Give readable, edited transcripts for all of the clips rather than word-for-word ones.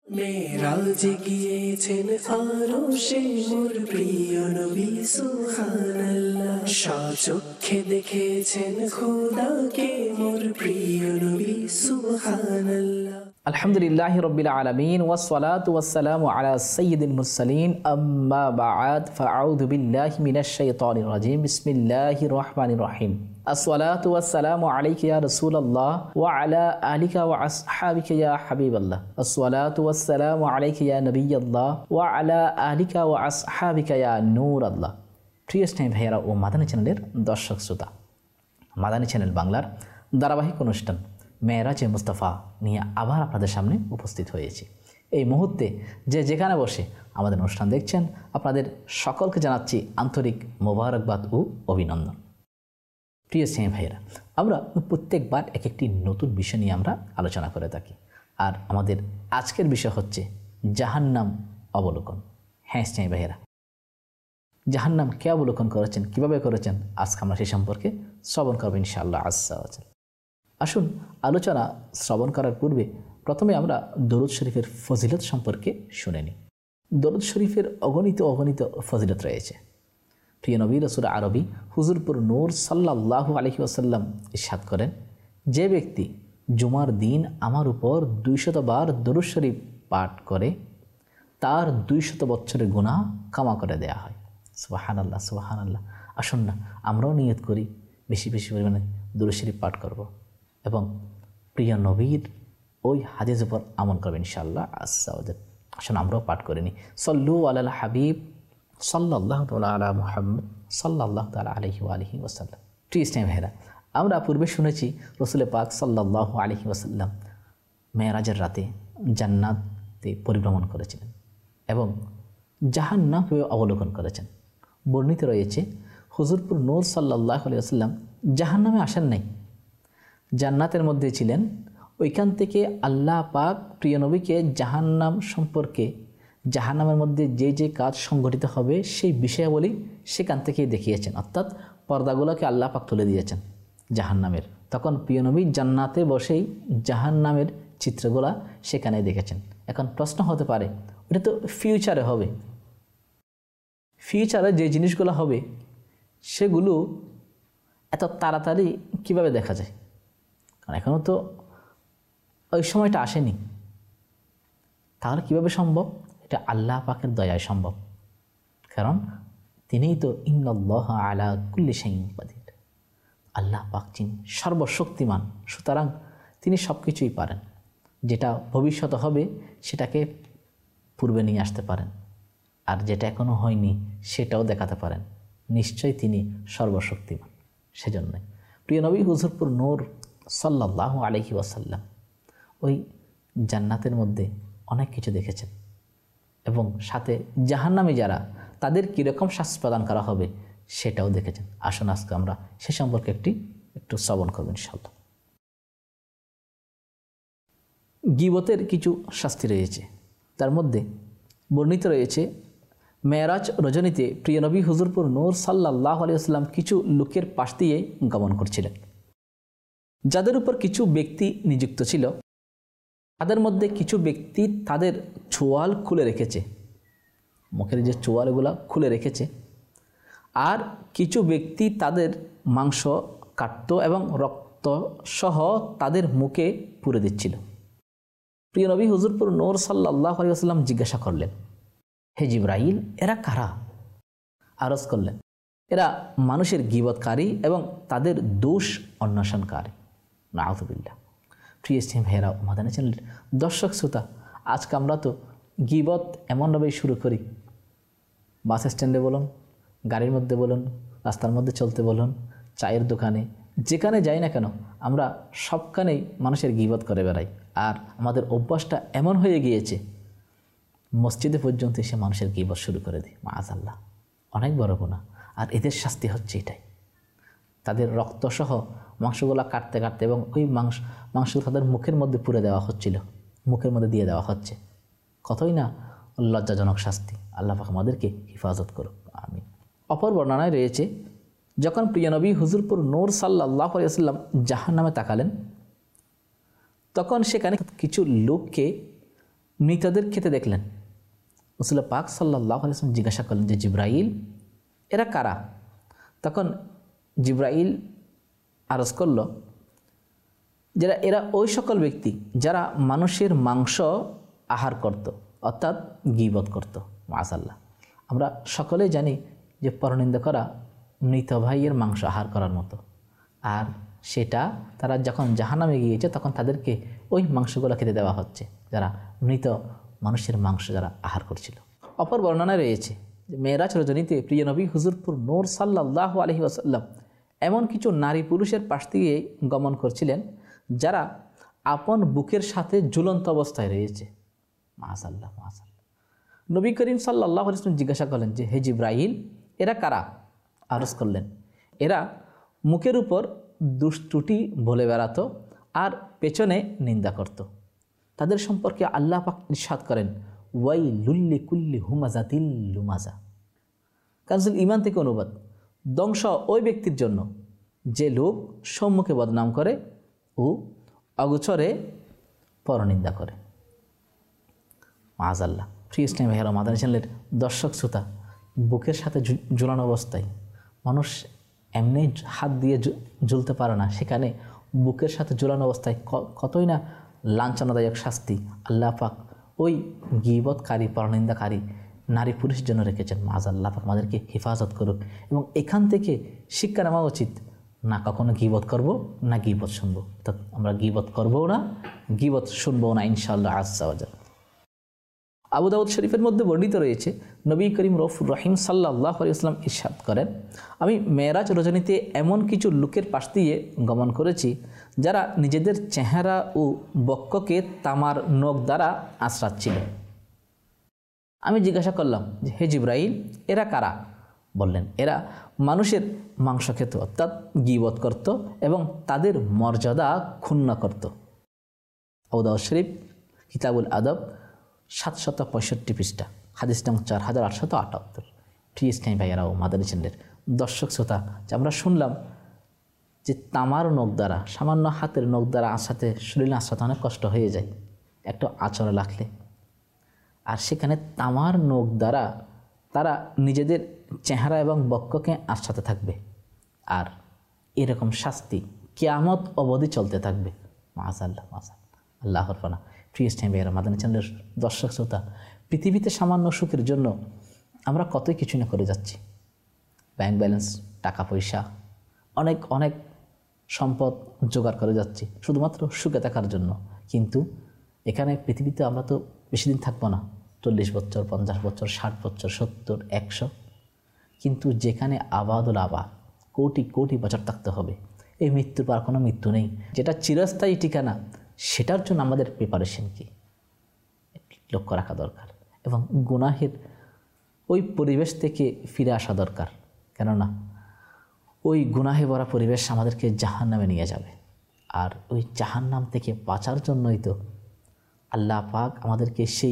মেরাজে গিয়েছেন আরশে মোর প্রিয় নবী সুবহানাল্লাহ। স্বচক্ষে দেখেছেন খোদাকে মোর প্রিয় নবী সুবহানাল্লাহ। আলহামদুলিল্লাহি রাব্বিল আলামিন ওয়াসসালাতু ওয়াসসালামু আলা সাইয়্যিদিল মুরসালিন আম্মা বা'দ ফাআউযু বিল্লাহি মিনাশ শাইতানির রাজিম বিসমিল্লাহির রহমানির রহিম। আসসালাতু ওয়াসসালামু আলাইকা ইয়া রাসূলুল্লাহ ওয়া আলা আলিকা ওয়া আসহাবিকা ইয়া হাবিবাল্লাহ। আসসালাতু ওয়াসসালামু আলাইকা ইয়া নবিয়াল্লাহ ওয়া আলা আলিকা ওয়া আসহাবিকা ইয়া নূরাল্লাহ। প্রিয় স্নেহ ভাইয়েরা ও মাদানী চ্যানেলের দর্শক শ্রোতা, মাদানী চ্যানেল বাংলার ধারাবাহিক অনুষ্ঠান মেরাজে মুস্তাফা নিয়ে আবার আপনাদের সামনে উপস্থিত হয়েছি। এই মুহূর্তে যে যেখানে বসে আমাদের অনুষ্ঠান দেখছেন, আপনাদের সকলকে জানাচ্ছি আন্তরিক মোবারকবাদ ও অভিনন্দন। প্রিয় স্নেহ ভাইয়েরা, আমরা প্রত্যেকবার এক একটি নতুন বিষয় নিয়ে আমরা আলোচনা করে থাকি, আর আমাদের আজকের বিষয় হচ্ছে জাহান্নাম অবলোকন। হ্যাঁ স্নেহ ভাইয়েরা, জাহান্নাম কে অবলোকন করেছেন, কিভাবে করেছেন, আজকে আমরা সেই সম্পর্কে শ্রবণ করবো ইনশাআল্লাহ আজ্জা ওয়া জাল। আসুন, আলোচনা শ্রবণ করার পূর্বে প্রথমে আমরা দরুদ শরীফের ফজিলত সম্পর্কে শুনে নিই। দরুদ শরীফের অগণিত ফজিলত রয়েছে। প্রিয় নবী রাসূল আরবি হুজুরপুর নূর সাল্লাল্লাহু আলাইহি ওয়াসাল্লাম ইরশাদ করেন, যে ব্যক্তি জুমার দিন আমার উপর 200 বার দরুদ শরীফ পাঠ করে তার 200 বছরের গুনাহ ক্ষমা করে দেয়া হয়। সুবহানাল্লাহ সুবহানাল্লাহ। আসুন না, আমরাও নিয়ত করি বেশি বেশি পরিমাণে দরুদ শরীফ পাঠ করব এবং প্রিয় নবীর ওই হাদিসের উপর আমল করবেন ইনশাআল্লাহ আজ্জা ওয়া জাল। আসুন আমরাও পাঠ করে নিই। সল্লু আলাল হাবিব সাল্লাল্লাহু তাআলা আলা মুহাম্মদ সাল্লাল্লাহু তাআলা আলাইহি ওয়া আলিহি ওয়াসাল্লাম। প্রিয় ইসলাম ভাইরা, আমরা পূর্বে শুনেছি রাসূল পাক সাল্লাল্লাহু আলাইহি ওয়াসাল্লাম মেরাজের রাতে জান্নাতে পরিভ্রমণ করেছিলেন এবং জাহান্নামকে অবলোকন করেছেন। বর্ণিত রয়েছে হুজুরপুর নূর সাল্লাল্লাহু আলাইহি ওয়াসাল্লাম জাহান্নামে আসেন নাই, জান্নাতের মধ্যে ছিলেন। ওইখান থেকে আল্লাহ পাক প্রিয় নবীকে জাহান্নাম সম্পর্কে, জাহান্নামের মধ্যে যে যে কাজ সংঘটিত হবে সেই বিষয়াবলী সেখান থেকেই দেখিয়েছেন, অর্থাৎ পর্দাগুলোকে আল্লাহ পাক তুলে দিয়েছেন জাহান্নামের। তখন প্রিয় নবী জান্নাতে বসেই জাহান্নামের চিত্রগুলা সেখানে দেখেছেন। এখন প্রশ্ন হতে পারে, ওটা তো ফিউচারে হবে, ফিউচারে যে জিনিসগুলো হবে সেগুলো এত তাড়াতাড়ি কিভাবে দেখা যায়? কারণ এখনও তো ওই সময়টা আসেনি, তাহলে কিভাবে সম্ভব? এটা আল্লাহ পাকের দয়ায় সম্ভব, কারণ তিনিই তো ইন্নাল্লাহা আলা কুল্লি শাইইন কাদির। আল্লাহ পাক যিনি সর্বশক্তিমান, সুতরাং তিনি সব কিছুই পারেন। যেটা ভবিষ্যতে হবে সেটাকে পূর্বে নিয়ে আসতে পারেন, আর যেটা এখনও হয়নি সেটাও দেখাতে পারেন। নিশ্চয়ই তিনি সর্বশক্তিমান। সেজন্যই প্রিয় নবী হুজুরপুর নূর সাল্লাল্লাহু আলাইহি ওয়াসাল্লাম ওই জান্নাতের মধ্যে অনেক কিছু দেখেছেন এবং সাথে জাহান্নামী যারা, তাদের কীরকম শাস্তি প্রদান করা হবে সেটাও দেখেছেন। আসুন আজকে আমরা সে সম্পর্কে একটু শ্রবণ করব ইনশাআল্লাহ। গীবতের কিছু শাস্তি রয়েছে, তার মধ্যে বর্ণিত রয়েছে মেরাজ রজনীতে প্রিয় নবী হুজুরপুর নূর সাল্লাল্লাহু আলাইহি ওয়াসাল্লাম কিছু লোকের পাশ দিয়ে গমন করছিলেন, যাদের উপর কিছু ব্যক্তি নিযুক্ত ছিল। তাদের মধ্যে কিছু ব্যক্তি তাদের চোয়াল খুলে রেখেছে, মুখের যে চোয়ালগুলো খুলে রেখেছে, আর কিছু ব্যক্তি তাদের মাংস কাটত এবং রক্ত সহ তাদের মুখে পুরে দিচ্ছিল। প্রিয় নবী হুজুরপুর নূর সাল্লাল্লাহু আলাইহি ওয়াসাল্লাম জিজ্ঞাসা করলেন, হে জিবরাইল, এরা কারা? আরজ করলেন, এরা মানুষের গীবতকারী এবং তাদের দোষ অন্বেষণকারী। নাউযুবিল্লাহ। প্রিয় ইসলাম ভাইয়েরা, মাদানী চ্যানেলের দর্শক শ্রোতা, আজকে আমরা তো গীবত এমনভাবেই শুরু করি, বাস স্ট্যান্ডে বলুন, গাড়ির মধ্যে বলুন, রাস্তার মধ্যে চলতে বলুন, চায়ের দোকানে, যেখানে যাই না কেন আমরা সবখানেই মানুষের গীবত করে বেড়াই। আর আমাদের অভ্যাসটা এমন হয়ে গিয়েছে, মসজিদে পর্যন্ত এসে মানুষের গীবত শুরু করে দিই। মাআযাল্লাহ, অনেক বড় গুনাহ। আর এদের শাস্তি হচ্ছে এটাই, তাদের রক্তসহ মাংসগুলো কাটতে কাটতে এবং ওই মাংস তাদের মুখের মধ্যে পুরে দেওয়া হচ্ছিল, মুখের মধ্যে দিয়ে দেওয়া হচ্ছে। কতই না লজ্জাজনক শাস্তি। আল্লাহ পাক আমাদেরকে হেফাজত করুক, আমিন। অপর বর্ণনায় রয়েছে, যখন প্রিয় নবী হুজুরপুর নূর সাল্লাল্লাহু আলাইহি ওয়াসাল্লাম জাহান্নামে তাকালেন, তখন সেখানে কিছু লোককে মৃতদের খেতে দেখলেন। রাসূল পাক সাল্লাল্লাহু আলাইহি ওয়াসাল্লাম জিজ্ঞাসা করলেন যে জিবরাইল, এরা কারা? তখন জিবরাইল আরজ করল এরা ওই সকল ব্যক্তি যারা মানুষের মাংস আহার করত, অর্থাৎ গীবত করত। মাশাআল্লাহ, আমরা সকলেই জানি যে পরনিন্দা করা মৃত ভাইয়ের মাংস আহার করার মতো, আর সেটা তারা যখন জাহান্নামে গিয়েছে তখন তাদেরকে ওই মাংসগুলো খেতে দেওয়া হচ্ছে, যারা মৃত মানুষের মাংস যারা আহার করছিল। অপর বর্ণনায় রয়েছে যে মেরাজ রজনীতে প্রিয় নবী হুজুরপুর নূর সাল্লাল্লাহু আলাইহি ওয়াসাল্লাম এমন কিছু নারী পুরুষের পাশ দিয়ে গমন করছিলেন যারা আপন বুকের সাথে ঝুলন্ত অবস্থায় রয়েছে। মাশাআল্লাহ, মাশাআল্লাহ। নবী করিম সাল্লাল্লাহু আলাইহি ওয়াসাল্লাম জিজ্ঞাসা করলেন যে হে জিবরাইল, এরা কারা? আরজ করলেন এরা মুখের উপর দুষ্টুটি বলে বেড়াতো আর পেছনে নিন্দা করত। তাদের সম্পর্কে আল্লাহ পাক ইরশাদ করেন ওয়াইলুল লিকুল্লি হুমাজাতিল লুমাজা। কানজুল ঈমান থেকে অনুবাদ, ধ্বংস ওই ব্যক্তির জন্য যে লোক সম্মুখে বদনাম করে ও অগোচরে পরনিন্দা করে। মাআযাল্লাহ। প্রিয় ইসলামী ভাইয়েরা, মাদানী চ্যানেলের দর্শক শ্রোতা, বুকের সাথে ঝুলানো অবস্থায় মানুষ এমনি হাত দিয়ে ঝুলতে পারে না, সেখানে বুকের সাথে ঝুলানো অবস্থায় কতই না লাঞ্ছনাদায়ক শাস্তি আল্লাহ পাক ওই গীবতকারী পরনিন্দাকারী নারী পুরুষের জন্য রেখেছেন। মাআযাল্লাহ পাক আমাদেরকে হেফাজত করুক। এবং এখান থেকে শিক্ষা নেওয়া উচিত, না কখনো গীবত করব না গীবত শুনবো, অর্থাৎ আমরা গীবত করবো না, গীবত শুনবো না ইনশাআল্লাহ আজ্জা ওয়া জাল। আবু দাউদ শরীফের মধ্যে বর্ণিত রয়েছে নবী করিম রউফুর রহিম সাল্লাল্লাহু আলাইহি ওয়াসাল্লাম ইরশাদ করেন, আমি মেরাজ রজনীতে এমন কিছু লোকের পাশ দিয়ে গমন করেছি যারা নিজেদের চেহারা ও বক্ষকে তামার নখ দ্বারা আঁচড়াচ্ছিল। আমি জিজ্ঞাসা করলাম যে হে জিবরাইল, এরা কারা? বললেন এরা মানুষের মাংস খেত, অর্থাৎ গীবত করত এবং তাদের মর্যাদা ক্ষুণ্ণ করত। আবু দাউদ শরীফ কিতাবুল আদব 765 পৃষ্ঠা, হাদিস নং 4878। প্রিয় ইসলামী ভাইয়েরা ও মাদানী চ্যানেলের দর্শক শ্রোতা, যে আমরা শুনলাম যে তামার নখ দ্বারা, সামান্য হাতের নখ দ্বারা আঁচড়াতে, শরীরে আঁচড়াতে অনেক কষ্ট হয়ে যায় একটা আঁচড় লাগলে, আর সেখানে তামার নখ দ্বারা তারা নিজেদের চেহারা এবং বক্ষকে আঁচড়াতে থাকবে, আর এরকম শাস্তি কিয়ামত অবধি চলতে থাকবে। মাআযাল্লাহ, মাআযাল্লাহ, আল্লাহর পানা। প্রিয় ইসলামী ভাইয়েরা, মাদানী চ্যানেলের দর্শক শ্রোতা, পৃথিবীতে সামান্য সুখের জন্য আমরা কতই কিছু না করে যাচ্ছি। ব্যাংক ব্যালেন্স, টাকা পয়সা, অনেক অনেক সম্পদ জোগাড় করে যাচ্ছি শুধুমাত্র সুখে থাকার জন্য। কিন্তু এখানে পৃথিবীতে আমরা তো বেশি দিন থাকবো না, 40 বছর, 50 বছর, 60 বছর, 70, 100। কিন্তু যেখানে আবাদুল আবাদ, কোটি কোটি বছর থাকতে হবে, এই মৃত্যুর পর কোনো মৃত্যু নেই, যেটা চিরস্থায়ী ঠিকানা, সেটার জন্য আমাদের প্রিপারেশন কি লক্ষ্য রাখা দরকার। এবং গুনাহের ওই পরিবেশ থেকে ফিরে আসা দরকার, কেননা ওই গুনাহে ভরা পরিবেশ আমাদেরকে জাহান্নামে নিয়ে যাবে। আর ওই জাহান্নাম থেকে বাঁচার জন্যই তো আল্লাহ পাক আমাদেরকে সেই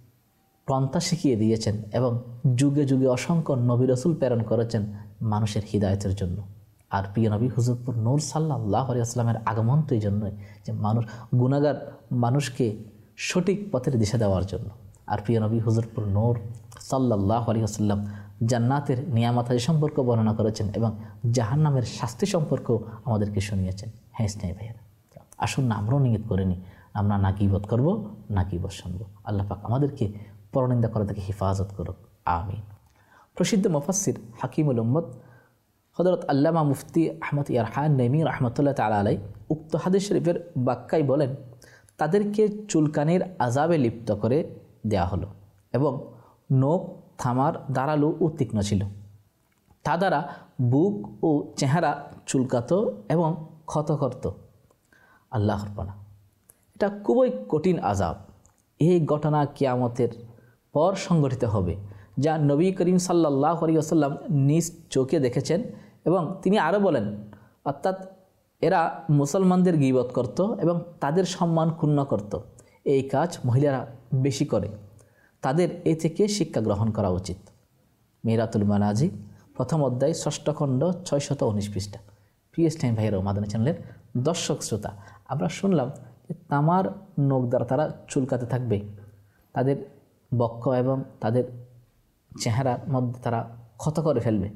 পন্থা শিখিয়ে দিয়েছেন এবং যুগে যুগে অসংখ্য নবী রাসূল প্রেরণ করেছেন মানুষের হিদায়তের জন্য। আর প্রিয় নবী হুজুরপুর নূর সাল্লাল্লাহু আলাইহি ওয়াসাল্লামের আগমন তো এই জন্যই যে মানুষ গুনাহগার মানুষকে সঠিক পথের দিশা দেওয়ার জন্য। আর প্রিয় নবী হুজুরপুর নূর সাল্লাল্লাহু আলাইহি ওয়াসাল্লাম জান্নাতের নিয়ামতাদি সম্পর্ক বর্ণনা করেছেন এবং জাহান্নামের শাস্তি সম্পর্কেও আমাদেরকে শুনিয়েছেন। হ্যাঁ ইসলামী ভাইয়েরা, আসুন না আমরাও নিয়ত করে নিই, আমরা না গীবত করবো না গীবত শুনবো। আল্লাহ পাক আমাদেরকে পরনিন্দা করা থেকে হেফাজত করুক, আমিন। প্রসিদ্ধ মুফাসসির হাকিমুল উম্মত হযরত আল্লামা মুফতি আহমদ ইয়ারহান নঈমী রাহমাতুল্লাহ তাআলা আলাইহি উক্ত হাদিস শরীফের ব্যাখ্যায় বলেন, তাদেরকে চুলকানির আযাবে লিপ্ত করে দেয়া হলো এবং নখ থামার ধারালো ও তীক্ষ্ণ ছিল। তা দ্বারা বুক ও চেহারা চুলকাতো এবং ক্ষত করত। আল্লাহর পানা, এটা খুবই কঠিন আযাব। এই ঘটনা কিয়ামতের পর সংঘটিত হবে, যা নবী করিম সাল্লাল্লাহু আলাইহি ওয়াসাল্লাম নিজ চোখে দেখেছেন। এবং তিনি আরও বলেন, অর্থাৎ এরা মুসলমানদের গীবত করত এবং তাদের সম্মান ক্ষুণ্ণ করত। এই কাজ মহিলারা বেশি করে, তাদের এ থেকে শিক্ষা গ্রহণ করা উচিত। মিরাতুল মানাজি প্রথম অধ্যায় 6ষ্ঠ খণ্ড 619 পৃষ্ঠা। প্রিয় ইসলামী ভাইয়েরা, মাদানী চ্যানেলের দর্শক শ্রোতা, আমরা শুনলাম যে তামার নখ দ্বারা তারা চুলকাতে থাকবে, তাদের বক্ষ এবং তাদের চেহারার মধ্যে তারা ক্ষত করে ফেলবে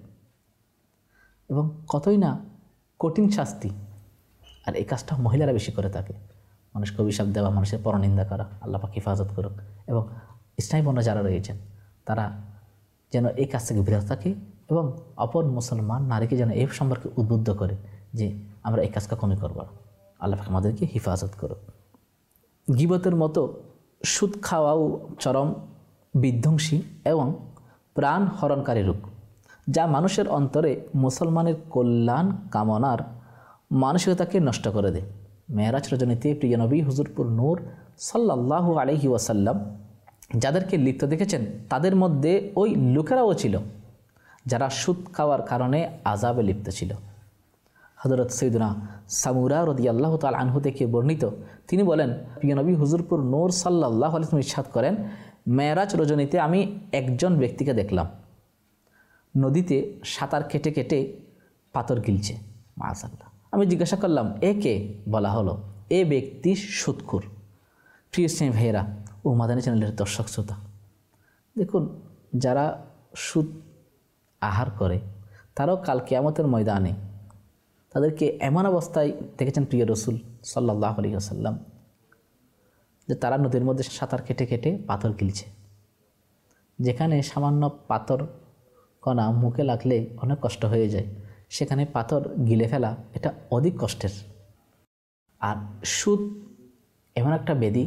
এবং কতই না কঠিন শাস্তি। আর এই কাজটা মহিলারা বেশি করে থাকে, মানুষকে অভিশাপ দেওয়া, মানুষের পরনিন্দা করা। আল্লাহ পাক হেফাজত করুক। এবং ইসলামী বর্ণ যারা রয়েছেন তারা যেন এই কাজ থেকে বিরত থাকে এবং অপর মুসলমান নারীকে যেন এই সম্পর্কে উদ্বুদ্ধ করে যে আমরা এই কাজটা কমই করব। আল্লাহ পাক আমাদেরকে হেফাজত করুক। গীবতের মতো সুদ খাওয়াও চরম বিধ্বংসী এবং প্রাণ হরণকারী রোগ, যা মানুষের অন্তরে মুসলমানের কল্যাণ কামনার মানসিকতাকে নষ্ট করে দেয়। মেরাজ রজনীতে প্রিয় নবী হুজুরপুর নূর সাল্লাল্লাহু আলাইহি ওয়াসাল্লাম যাদেরকে লিপ্ত দেখেছেন তাদের মধ্যে ওই লোকেরাও ছিল যারা সুদ খাওয়ার কারণে আযাবে লিপ্ত ছিল। হযরত সাইয়্যিদুনা সামুরা রাদিয়াল্লাহু তাআলা আনহু থেকে বর্ণিত, তিনি বলেন, প্রিয় নবী হুজুরপুর নূর সাল্লাল্লাহু আলাইহি ওয়াসাল্লাম ইরশাদ করেন, মেরাজ রজনীতে আমি একজন ব্যক্তিকে দেখলাম নদীতে সাঁতার কেটে কেটে পাথর গিলছে। মাশাআল্লাহ। আমি জিজ্ঞাসা করলাম, এ কে? বলা হলো, এ ব্যক্তি সুদখোর। প্রিয় ইসলামী ভাইয়েরা ও মাদানী চ্যানেলের দর্শক শ্রোতা, দেখুন, যারা সুদ আহার করে তারাও কাল কিয়ামতের ময়দানে তাদেরকে এমন অবস্থায় দেখেছেন প্রিয় রসুল সাল্লাল্লাহু আলাইহি ওয়াসাল্লাম যে তারা নদীর মধ্যে সাঁতার কেটে কেটে পাথর গিলছে, যেখানে সামান্য পাথর কণা মুখে লাগলে অনেক কষ্ট হয়ে যায়, সেখানে পাথর গিলে ফেলা এটা অধিক কষ্টের। আর সুদ এমন একটা ব্যাধি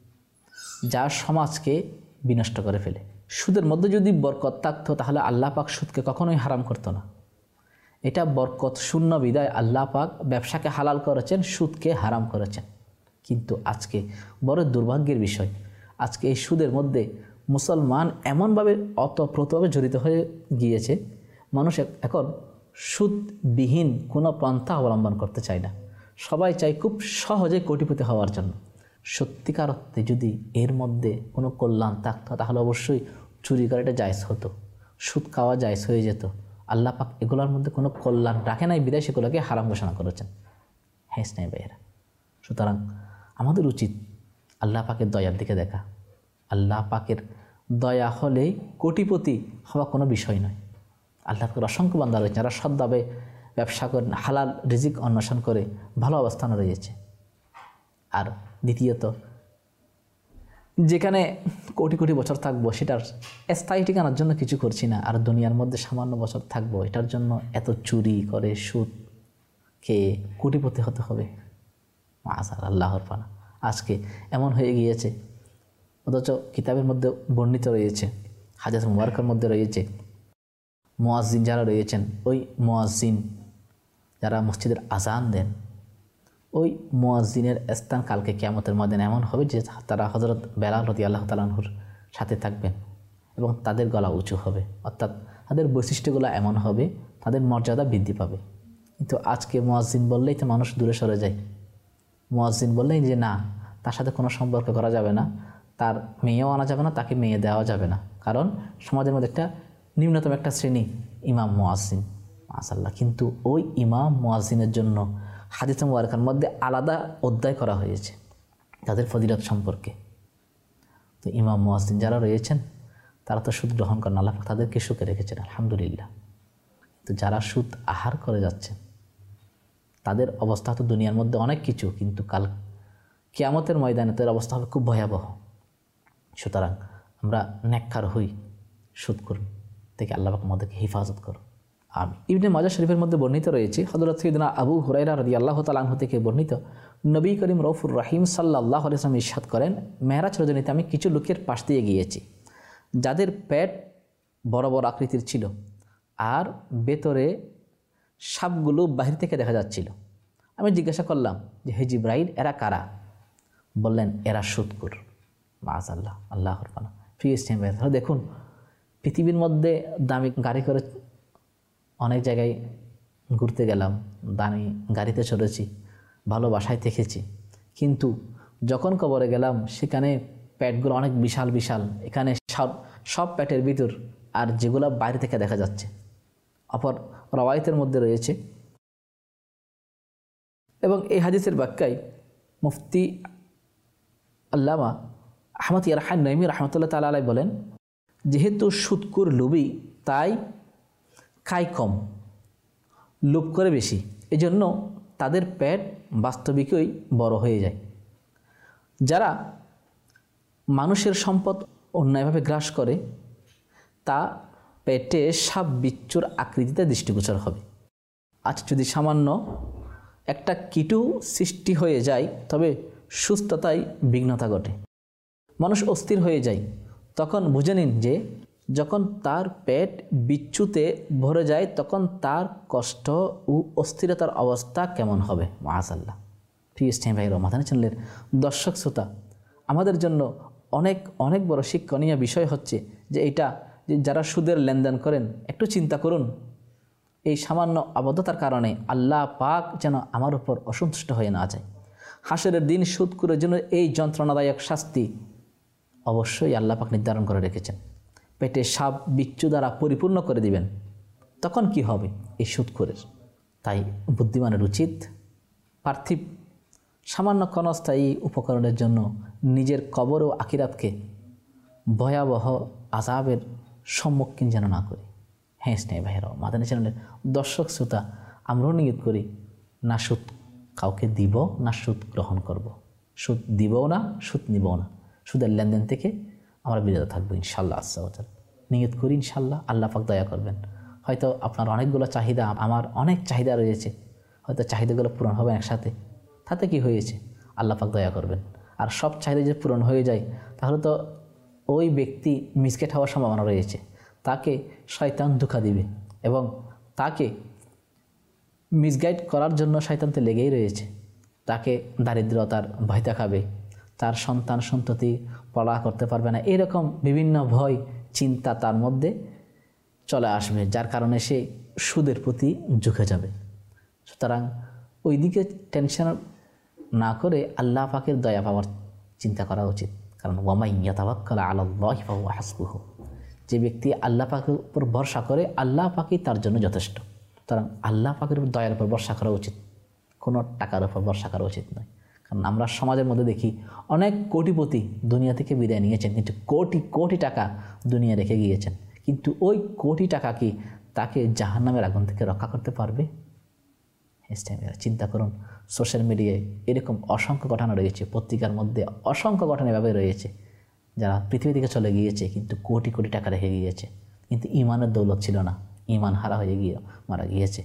যা সমাজকে বিনষ্ট করে ফেলে। সুদের মধ্যে যদি বরকত থাকতো তাহলে আল্লাহ পাক সুদকে কখনোই হারাম করতো না। এটা বরকত শূন্য বিদায় আল্লাহ পাক ব্যবসাকে হালাল করেছেন, সুদকে হারাম করেছেন। কিন্তু আজকে বড় দুর্ভাগ্যের বিষয়, আজকে এই সুদের মধ্যে মুসলমান এমনভাবে অতপ্রতভাবে জড়িত হয়ে গিয়েছে, মানুষ এখন সুদবিহীন কোনো পন্থা অবলম্বন করতে চায় না। সবাই চায় খুব সহজে কোটিপতি হওয়ার জন্য। সত্যিকার অর্থে যদি এর মধ্যে কোনো কল্যাণ থাকতো তাহলে অবশ্যই চুরি করাটা জায়েজ হতো, সুদ খাওয়া জায়েজ হয়ে যেত। আল্লাহ পাক এগুলোর মধ্যে কোনো কল্যাণ রাখে নাই বিদায় সেগুলোকে হারাম ঘোষণা করেছেন। হ্যাঁ স্নেহ ভাইয়েরা, সুতরাং আমাদের উচিত আল্লাহ পাকের দয়ার দিকে দেখা। আল্লাহ পাকের দয়া হলে কোটিপতি হওয়া কোনো বিষয় নয়। আল্লাহ পাকের অসংখ্য বান্দা রয়েছে যারা সৎভাবে ব্যবসা করে হালাল রিজিক অন্বেষণ করে ভালো অবস্থানে রয়েছে। আর দ্বিতীয়ত, যেখানে কোটি কোটি বছর থাকবো সেটার স্থায়ী ঠিকানার জন্য কিছু করছি না, আর দুনিয়ার মধ্যে সামান্য বছর থাকবো এটার জন্য এত চুরি করে সুদ খেয়ে কোটিপতি হতে হবে। মাশাআল্লাহ, আল্লাহর পানা। আজকে এমন হয়ে গিয়েছে, অথচ কিতাবের মধ্যে বর্ণিত রয়েছে, হাদিস মুবারকের মধ্যে রয়েছে, মুয়াজ্জিন যারা রয়েছেন, ওই মুয়াজ্জিন যারা মসজিদের আজান দেন, ওই মুয়াজ্জিনের স্থান কালকে কিয়ামতের ময়দানে এমন হবে যে তারা হযরত বেলাল রাদিয়াল্লাহু তাআলা আনহুর সাথে থাকবেন এবং তাদের গলা উঁচু হবে, অর্থাৎ তাদের বৈশিষ্ট্যগুলো এমন হবে, তাদের মর্যাদা বৃদ্ধি পাবে। কিন্তু আজকে মুয়াজ্জিন বললেই তো মানুষ দূরে সরে যায়। মুয়াজ্জিন বললেই যে না, তার সাথে কোনো সম্পর্ক করা যাবে না, তার মেয়েও আনা যাবে না, তাকে মেয়ে দেওয়া যাবে না, কারণ সমাজের মধ্যে একটা নিম্নতম একটা শ্রেণী ইমাম মুয়াজ্জিন। মাশাআল্লাহ। কিন্তু ওই ইমাম মুয়াজ্জিনের জন্য হাদিস মুবারকের মধ্যে আলাদা অধ্যায় করা হয়েছে তাদের ফজিলত সম্পর্কে। তো ইমাম মুয়াজ্জিন যারা রয়েছেন তারা তো সুদ গ্রহণ করেন, আল্লাহ পাক তাদেরকে সুখে রেখেছেন, আলহামদুলিল্লাহ। তো যারা সুদ আহার করে যাচ্ছেন তাদের অবস্থা তো দুনিয়ার মধ্যে অনেক কিছু, কিন্তু কাল কিয়ামতের ময়দানে তাদের অবস্থা হবে খুব ভয়াবহ। সুতরাং আমরা নেককার হই, সুদখোর থেকে আল্লাহ পাক আমাদেরকে হেফাজত করো, আমিন। ইবনে মাজাহ শরীফের মধ্যে বর্ণিত রয়েছে, হযরত সাইয়্যিদুনা আবু হুরায়রা রাদিয়াল্লাহু তাআলা আনহু থেকে বর্ণিত, নবী করিম রউফুর রহিম সাল্লাল্লাহু আলাইহি ওয়াসাল্লাম ইরশাদ করেন, মেরাজ রজনীতে আমি কিছু লোকের পাশ দিয়ে গিয়েছি যাদের পেট বড় বড় আকৃতির ছিল আর ভেতরে সাপগুলো বাহির থেকে দেখা যাচ্ছিল। আমি জিজ্ঞাসা করলাম যে হে জিবরাইল, এরা কারা? বললেন, এরা সুদখোর। মাশাআল্লাহ, আল্লাহর পানা। প্রিয় ইসলামী ভাইরা, দেখুন, পৃথিবীর মধ্যে দামি গাড়ি করে অনেক জায়গায় ঘুরতে গেলাম, দামি গাড়িতে চড়েছি, ভালো বাসায় থেকেছি, কিন্তু যখন কবরে গেলাম সেখানে পেটগুলো অনেক বিশাল বিশাল, এখানে সব পেটের ভিতর, আর যেগুলো বাইরে থেকে দেখা যাচ্ছে। অপর রওয়ায়াতের মধ্যে রয়েছে, এবং এই হাদিসের ব্যাখ্যায় মুফতি আল্লামা আহমদ ইয়ারহান নঈমী রহমতুল্লাহ তাআলা আলাইহি বলেন, যেহেতু সুদখোর লোভী তাই খায় কম, লোভ করে বেশি, এজন্য তাদের পেট বাস্তবিকই বড় হয়ে যায়। যারা মানুষের সম্পদ অন্যায়ভাবে গ্রাস করে তা পেটে সাপ বিচ্ছুর আকৃতিতে দৃষ্টিগোচর হবে। আচ্ছা, যদি সামান্য একটা কীটু সৃষ্টি হয়ে যায় তবে সুস্থতায় বিঘ্নতা ঘটে, মানুষ অস্থির হয়ে যায়। তখন বুঝে নিন যে যখন তার পেট বিচ্ছুতে ভরে যায় তখন তার কষ্ট ও অস্থিরতার অবস্থা কেমন হবে। মাআযাল্লাহ। প্রিয় ইসলামী ভাইয়েরা, মাদানী চ্যানেলের দর্শক শ্রোতা, আমাদের জন্য অনেক অনেক বড় শিক্ষণীয় বিষয় হচ্ছে যে এটা যে যারা সুদের লেনদেন করেন একটু চিন্তা করুন, এই সামান্য আবদ্ধতার কারণে আল্লাহ পাক যেন আমার উপর অসন্তুষ্ট হয়ে না যায়। হাসরের দিন সুদখোরের জন্য এই যন্ত্রণাদায়ক শাস্তি অবশ্যই আল্লাহ পাক নির্ধারণ করে রেখেছেন। পেটে সাপ বিচ্ছু দ্বারা পরিপূর্ণ করে দিবেন, তখন কি হবে এই সুদখোরের। তাই বুদ্ধিমানের উচিত পার্থিব সামান্য ক্ষণস্থায়ী উপকরণের জন্য নিজের কবর ও আখিরাতকে ভয়াবহ আযাবের সম্মুখীন যেন না করি। হ্যাঁ স্নেহ ভাইয়েরাও, মাদানী চ্যানেলের দর্শক শ্রোতা, আমরাও নিয়ত করি না সুদ কাউকে দিব, না সুদ গ্রহণ করব। সুদ দিবও না, সুদ নিবও না। সুদের লেনদেন থেকে আমরা বিরত থাকবো ইনশাআল্লাহ। আল্লাহ নিয়ত করি ইনশাআল্লাহ, আল্লাহ পাক দয়া করবেন। হয়তো আপনার অনেকগুলো চাহিদা, আমার অনেক চাহিদা রয়েছে, হয়তো চাহিদাগুলো পূরণ হবে একসাথে, তাতে কি হয়েছে, আল্লাহ পাক দয়া করবেন। আর সব চাহিদা যদি পূরণ হয়ে যায় তাহলে তো ওই ব্যক্তি মিসকেট হওয়ার সম্ভাবনা রয়েছে, তাকে শয়তান ধোঁকা দিবে এবং তাকে মিসগাইড করার জন্য শয়তান তো লেগেই রয়েছে। তাকে দারিদ্রতার ভয় দেখাবে, তার সন্তান সন্ততি পড়া করতে পারবে না, এরকম বিভিন্ন ভয় চিন্তা তার মধ্যে চলে আসবে, যার কারণে সে সুদের প্রতি ঝুঁকে যাবে। সুতরাং ওই দিকে টেনশন না করে আল্লাহ পাকের দয়া পাওয়ার চিন্তা করা উচিত। কারণ ওয়ামাই ইয়াতাওয়াক্কাল আলাল্লাহি ফাহুয়া হাসবুহু, যে ব্যক্তি আল্লাহ পাকের উপর ভরসা করে আল্লাহ পাকই তার জন্য যথেষ্ট। সুতরাং আল্লাহ পাকের দয়ার উপর ভরসা করা উচিত, কোনো টাকার উপর ভরসা করা উচিত নয়। কারণ আমরা সমাজের মধ্যে দেখি অনেক কোটিপতি দুনিয়া থেকে বিদায় নিয়েছেন, কিন্তু কোটি কোটি টাকা দুনিয়া রেখে গিয়েছেন, কিন্তু ওই কোটি টাকা কি তাকে জাহান্নামের আগুন থেকে রক্ষা করতে পারবে? চিন্তা করুন, সোশ্যাল মিডিয়ায় এরকম অসংখ্য ঘটনা রয়েছে, পত্রিকার মধ্যে অসংখ্য ঘটনা এভাবে রয়েছে, যারা পৃথিবী থেকে চলে গিয়েছে কিন্তু কোটি কোটি টাকা রেখে গিয়েছে, কিন্তু ইমানের দৌলত ছিল না, ইমান হারা হয়ে গিয়ে মারা গিয়েছে।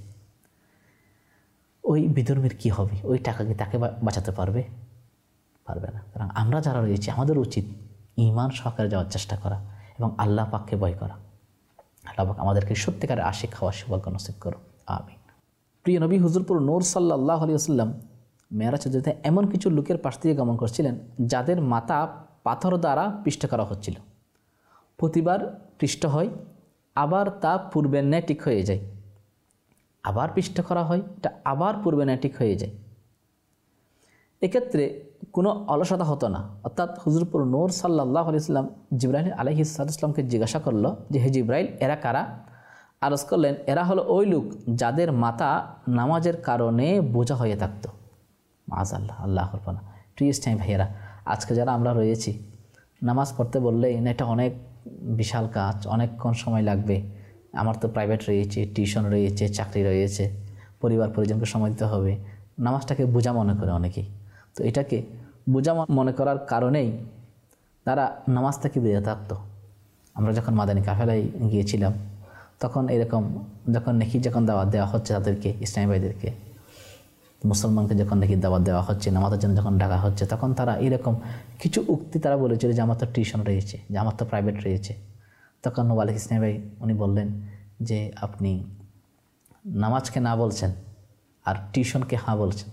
ওই বিধর্মীর কি হবে? ওই টাকা কি তাকে বাঁচাতে পারবে? পারবে না। কারণ আমরা যারা রয়েছি আমাদের উচিত ইমান সহকারে যাওয়ার চেষ্টা করা এবং আল্লাহ পাককে ভয় করা। আল্লাহ পাক আমাদেরকে সত্যিকারের আশিক হওয়ার সৌভাগ্য নসিব করো, আমিন। প্রিয় নবী হুজুরপুর নূর সাল্লাল্লাহু আলাইহি ওয়াসাল্লাম মেরাজে যেতে এমন কিছু লোকের পাশ দিয়ে গমন করছিলেন যাদের মাথা পাথর দ্বারা পিষ্ট করা হচ্ছিল। প্রতিবার পিষ্ট হয়, আবার তা পূর্বের ন্যায় ঠিক হয়ে যায়, আবার পিষ্ট করা হয়, এটা আবার পূর্বে ন্যায় ঠিক হয়ে যায়। এক্ষেত্রে কোনো অলসতা হতো না। অর্থাৎ হুজুরপুর নূর সাল্লাল্লাহু আলাইহি ওয়াসাল্লাম জিবরাইল আলাইহিস সালামকে জিজ্ঞাসা করলো যে হে জিবরাইল, এরা কারা? আরজ করলেন, এরা হলো ওই লোক যাদের মাথা নামাজের কারণে বোঝা হয়ে থাকতো। মাআযাল্লাহ, আল্লাহ করবানা। প্রিয় ইসলামী ভাইয়েরা, আজকে যারা আমরা রয়েছি, নামাজ পড়তে বললে না এটা অনেক বিশাল কাজ, অনেকক্ষণ সময় লাগবে, আমার তো প্রাইভেট রয়েছে, টিউশন রয়েছে, চাকরি রয়েছে, পরিবার পরিজনকে সময় দিতে হবে, নামাজটাকে বোঝা মনে করে অনেকেই। তো এটাকে বোঝা মনে করার কারণেই তারা নামাজ থেকে বেরিয়ে থাকতো। আমরা যখন মাদানী কাফেলায় গিয়েছিলাম তখন এরকম যখন দাওয়াত দেওয়া হচ্ছে তাদেরকে, ইসলামী ভাইদেরকে, মুসলমানকে যখন দাওয়াত দেওয়া হচ্ছে, নামাজের জন্য যখন ডাকা হচ্ছে, তখন তারা এরকম কিছু উক্তি তারা বলেছিল যে আমার তো টিউশন রয়েছে, যে আমার তো প্রাইভেট রয়েছে। তখন ওয়ালিদ ইসলামী ভাই উনি বললেন যে আপনি নামাজকে না বলছেন আর টিউশনকে হ্যাঁ বলছেন,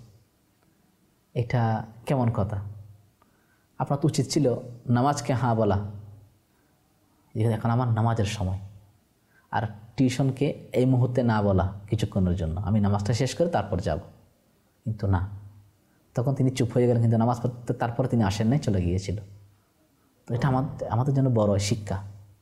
এটা কেমন কথা? আপনার তো উচিত ছিল নামাজকে হ্যাঁ বলা, এখন আমার নামাজের সময়, আর টিউশনকে এই মুহূর্তে না বলা কিছুক্ষণের জন্য, আমি নামাজটা শেষ করে তারপর যাব। কিন্তু না, তখন তিনি চুপ হয়ে গেলেন, কিন্তু নামাজ পড়তে তারপরে তিনি আসেন নাই, চলে গিয়েছিল। তো এটা আমাদের জন্য বড় শিক্ষা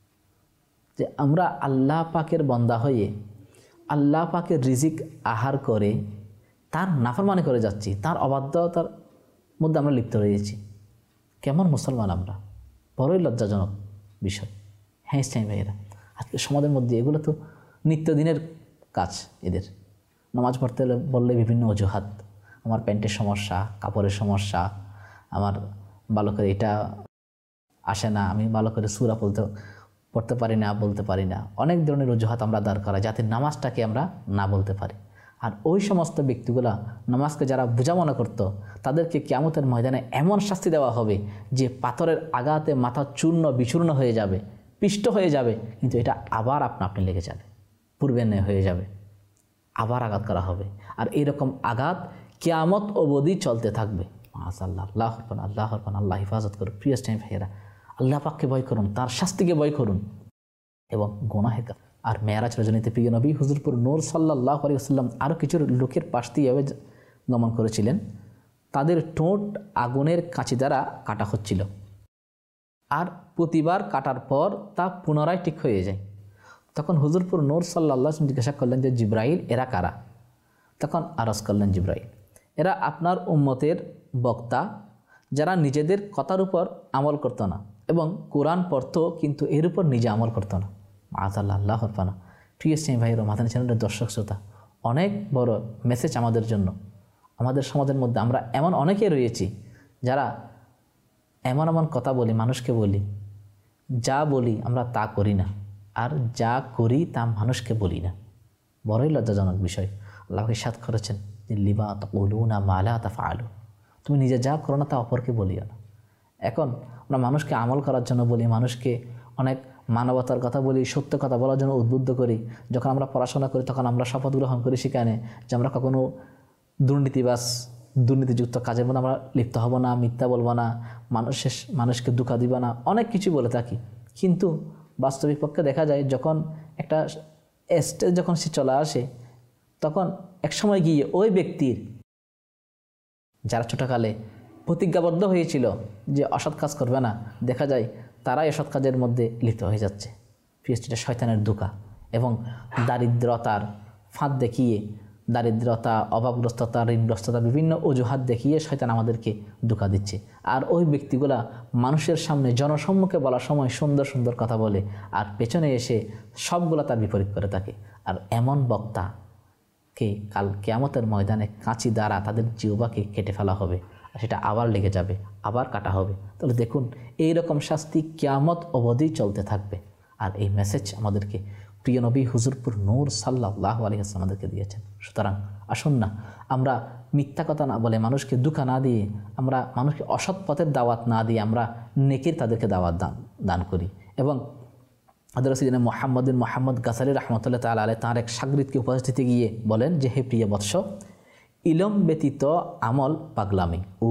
যে আমরা আল্লাহ পাকের বান্দা হয়ে আল্লাহ পাকের রিজিক আহার করে তার নাফরমানি করে যাচ্ছি, তার অবাধ্যতার মধ্যে আমরা লিপ্ত রয়েছি। কেমন মুসলমান আমরা? বড়ই লজ্জাজনক বিষয়। হ্যাঁ ইসলামী ভাইয়েরা, আজকে সমাজের মধ্যে এগুলো তো নিত্যদিনের কাজ। এদের নামাজ পড়তে বললে বিভিন্ন অজুহাত, আমার প্যান্টের সমস্যা, কাপড়ের সমস্যা, আমার ভালো করে এটা আসে না, আমি ভালো করে সূরা পড়তে পারি না, বলতে পারি না, অনেক ধরনের অজুহাত আমরা দাঁড় করা যাতে নামাজটাকে আমরা না বলতে পারি। আর ওই সমস্ত ব্যক্তিগুলা নামাজকে যারা বোঝা মনে করতো, তাদেরকে কিয়ামতের ময়দানে এমন শাস্তি দেওয়া হবে যে পাথরের আঘাতে মাথা চূর্ণ বিচূর্ণ হয়ে যাবে, পিষ্ট হয়ে যাবে, কিন্তু এটা আবার আপনি লেগে যাবে, পূর্বে ন্যায় হয়ে যাবে, আবার আঘাত করা হবে। আর এইরকম আঘাত কিয়ামত অবধি চলতে থাকবে। মাশাআল্লাহ, আল্লাহ আকবার, আল্লাহ হিফাজত করুন। প্রিয় ইসলামী ভাইয়েরা, আল্লাহ পাককে ভয় করুন, তার শাস্তিকে ভয় করুন এবং গুনাহের। আর মেরাজ রজনীতে প্রিয় নবী হুজুরপুর নূর সাল্লাল্লাহু আলাইহি ওয়াসাল্লাম আরও কিছু লোকের পাশ দিয়ে গমন করেছিলেন, তাদের ঠোঁট আগুনের কাঁচি দ্বারা কাটা হচ্ছিল, আর প্রতিবার কাটার পর তা পুনরায় ঠিক হয়ে যায়। তখন হুজুরপুর নূর সাল্লাল্লাহু আলাইহি ওয়াসাল্লাম জিজ্ঞাসা করলেন যে জিব্রাইল, এরা কারা? তখন আরজ করলেন জিব্রাইল, এরা আপনার উম্মতের বক্তা, যারা নিজেদের কথার উপর আমল করত না এবং কোরআন পড়তো কিন্তু এর উপর নিজে আমল করতো না। মাশাআল্লাহ, আল্লাহর পানা। প্রিয় ইসলামী ভাইয়েরা, মাদানী চ্যানেলের দর্শক শ্রোতা, অনেক বড় মেসেজ আমাদের জন্য। আমাদের সমাজের মধ্যে আমরা এমন অনেকে রয়েছি যারা এমন এমন কথা বলি, মানুষকে বলি, যা বলি আমরা তা করি না, আর যা করি তা মানুষকে বলি না। বড়ই লজ্জাজনক বিষয়। আল্লাহকে ইরশাদ করেছেন যে লিমা তাকুলুনা মা লা তাফআলুন, তুমি নিজে যা করো না তা অপরকে বলিও না। এখন আমরা মানুষকে আমল করার জন্য বলি, মানুষকে অনেক মানবতার কথা বলি, সত্য কথা বলার জন্য উদ্বুদ্ধ করি। যখন আমরা পড়াশোনা করি তখন আমরা শপথ গ্রহণ করি সেখানে যে আমরা কখনো দুর্নীতিযুক্ত কাজের মধ্যে আমরা লিপ্ত হব না, মিথ্যা বলবো না, মানুষকে ধোঁকা দিব না, অনেক কিছু বলে থাকি। কিন্তু বাস্তবিক পক্ষে দেখা যায় যখন একটা স্টেজ যখন সে চলে আসে, তখন এক সময় গিয়ে ওই ব্যক্তির যারা ছোটকালে প্রতিজ্ঞাবদ্ধ হয়েছিল যে অসৎ কাজ করবে না, দেখা যায় তারাই অসৎ কাজের মধ্যে লিপ্ত হয়ে যাচ্ছে। পিএসটিটা শয়তানের ধোঁকা এবং দারিদ্রতার ফাঁদ দেখিয়ে, দারিদ্রতা, অভাবগ্রস্ততা, ঋণগ্রস্ততা, বিভিন্ন অজুহাত দেখিয়ে শয়তান আমাদেরকে ধোঁকা দিচ্ছে। আর ওই ব্যক্তিগুলা মানুষের সামনে জনসম্মুখে বলার সময় সুন্দর সুন্দর কথা বলে, আর পেছনে এসে সবগুলা তার বিপরীত করে থাকে। আর এমন বক্তাকে কাল কিয়ামতের ময়দানে কাঁচি দ্বারা তাদের জিহ্বাকে কেটে ফেলা হবে, আর সেটা আবার লেগে যাবে, আবার কাটা হবে। তাহলে দেখুন, এই রকম শাস্তি কিয়ামত অবধি চলতে থাকবে। আর এই মেসেজ আমাদেরকে প্রিয় নবী হুজুরপুর নূর সাল্লাল্লাহু আলাইহি ওয়াসাল্লাম আমাদেরকে দিয়েছেন। সুতরাং আসুন না আমরা মিথ্যা কথা না বলে, মানুষকে ধোঁকা না দিয়ে, আমরা মানুষকে অসৎ পথের দাওয়াত না দিয়ে আমরা নেকির তাদেরকে দাওয়াত দান করি। এবং হযরত সাইয়্যিদনা মোহাম্মদ গাসালি রাহমাতুল্লাহ তাআলা আলাইহি তাঁর এক শাগরিদকে উপদেশ দিতে গিয়ে বলেন যে, হে প্রিয় বৎস, ইলম ব্যতীত আমল পাগলামি ও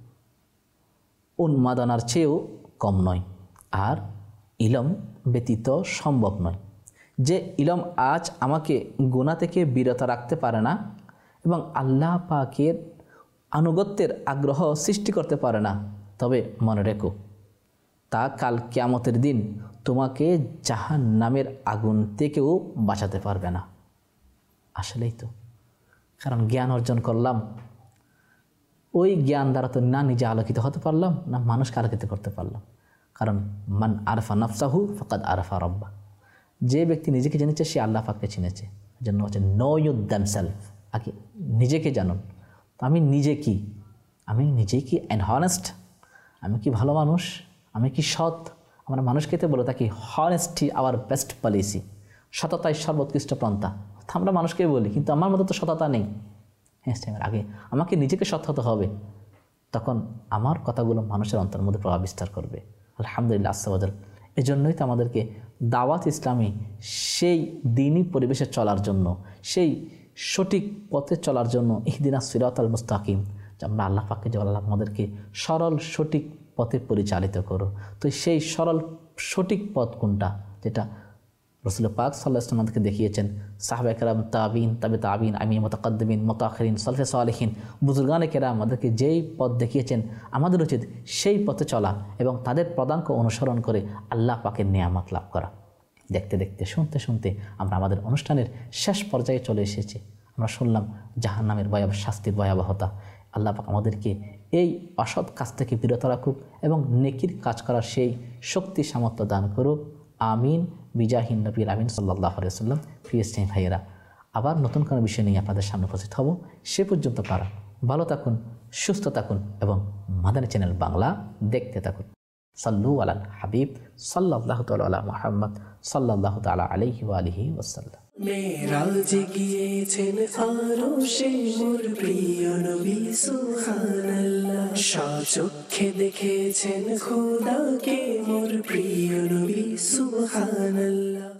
উন্মাদনার চেয়েও কম নয়, আর ইলম ব্যতীত সম্ভব নয়। যে ইলম আজ আমাকে গুনাহ থেকে বিরত রাখতে পারে না এবং আল্লাহ পাকের আনুগত্যের আগ্রহ সৃষ্টি করতে পারে না, তবে মনে রেখো তা কাল কিয়ামতের দিন তোমাকে জাহান্নামের আগুন থেকেও বাঁচাতে পারবে না। আসলেই তো, কারণ জ্ঞান অর্জন করলাম, ওই জ্ঞান দ্বারা তো না নিজে আলোকিত হতে পারলাম, না মানুষকে আলোকিত করতে পারলাম। কারণ মান আরফা নাফসাহু ফাকাদ আরফা রব্বা, যে ব্যক্তি নিজেকে জেনেছে সে আল্লাহ পাককে চিনেছে। জন্য হচ্ছে নো ইউ দ্যামসেলফ, আগে নিজেকে জানুন। তো আমি নিজে কি, আমি নিজেই কি হনেস্ট, আমি কি ভালো মানুষ, আমি কি সৎ? আমরা মানুষকে তো বলে থাকি হনেস্টি আওয়ার বেস্ট পলিসি, সততাই সর্বোৎকৃষ্ট পন্থা। আমরা মানুষকে বলি, কিন্তু আমার মতো তো সততা নেই। হ্যাঁ, আগে আমাকে নিজেকে সৎ হতে হবে, তখন আমার কথাগুলো মানুষের অন্তরের মধ্যে প্রভাব বিস্তার করবে। আলহামদুলিল্লাহ আসসাওয়াজাল। এজন্যই তো আমাদেরকে দাওয়াত ইসলামী সেই দিনই পরিবেশে চলার জন্য, সেই সঠিক পথে চলার জন্য ইহদিনাস সিরাতাল মুস্তাকিম, যে আমরা আল্লাহ পাককে যে আল্লাহ আমাদেরকে সরল সঠিক পথে পরিচালিত করো। তো সেই সরল সঠিক পথ কোনটা, যেটা রাসূল পাক সাল্লাল্লাহু আলাইহি ওয়াসাল্লাম আমাদেরকে দেখিয়েছেন, সাহাবায়ে কেরাম, তাবিঈন, তাবে তাবিঈন, আইম্মা মুতাকাদ্দিমিন, মুতাআখিরিন, সালফে সালেহিন, বুজুর্গানে কেরাম আমাদেরকে যেই পথ দেখিয়েছেন, আমাদের উচিত সেই পথে চলা এবং তাদের পদাঙ্ক অনুসরণ করে আল্লাহ পাকের নিয়ামত লাভ করা। দেখতে দেখতে, শুনতে শুনতে আমরা আমাদের অনুষ্ঠানের শেষ পর্যায়ে চলে এসেছি। আমরা শুনলাম জাহান্নামের ভয়াবহ শাস্তির ভয়াবহতা। আল্লাহ পাক আমাদেরকে এই অসৎ কাজ থেকে বিরত রাখুক এবং নেকির কাজ করার সেই শক্তি সামর্থ্য দান করুক। আমিন বিজাহিন নবীল আমিন সাল্লাল্লাহু আলাইহি ওয়াসাল্লাম। প্রিয় স্নেহী ভাইয়েরা, আবার নতুন কোনো বিষয় নিয়ে আপনাদের সামনে উপস্থিত হব। সে পর্যন্ত আপনারা ভালো থাকুন, সুস্থ থাকুন এবং মাদানী চ্যানেল বাংলা দেখতে থাকুন। সাল্লু আলাল হাবিব সাল্লাল্লাহু তাআলা আলা মুহাম্মদ সাল্লাল্লাহু তাআলা আলাইহি ওয়া আলিহি ওয়াসাল্লাম। মেরাজে গিয়েছেন আরশে মোর প্রিয় নবী সুবহানাল্লাহ। স্বচক্ষে দেখেছেন খোদাকে মোর প্রিয় নবী সুবহানাল্লাহ।